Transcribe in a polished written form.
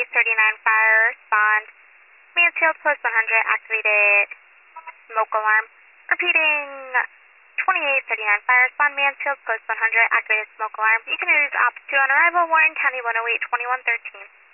2839 fire, respond. Mansfield, post 100, activated smoke alarm. Repeating, 2839 fire, respond Mansfield, post 100, activated smoke alarm. You can use op 2 on arrival, Warren County 108, 2113.